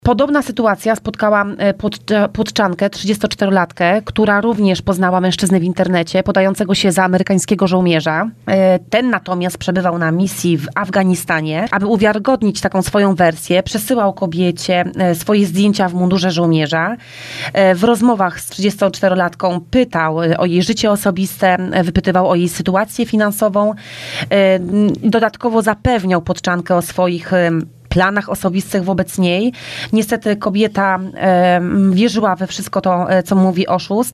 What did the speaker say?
Podobna sytuacja spotkała Płotczankę, 34-latkę, która również poznała mężczyznę w internecie, podającego się za amerykańskiego żołnierza. Ten natomiast przebywał na misji w Afganistanie. Aby uwiarygodnić taką swoją wersję, przesyłał kobiecie swoje zdjęcia w mundurze żołnierza. W rozmowach z 34-latką pytał o jej życie osobiste, wypytywał o jej sytuację finansową. Dodatkowo zapewniał Płotczankę o swoich planach osobistych wobec niej. Niestety kobieta wierzyła we wszystko to, co mówi oszust.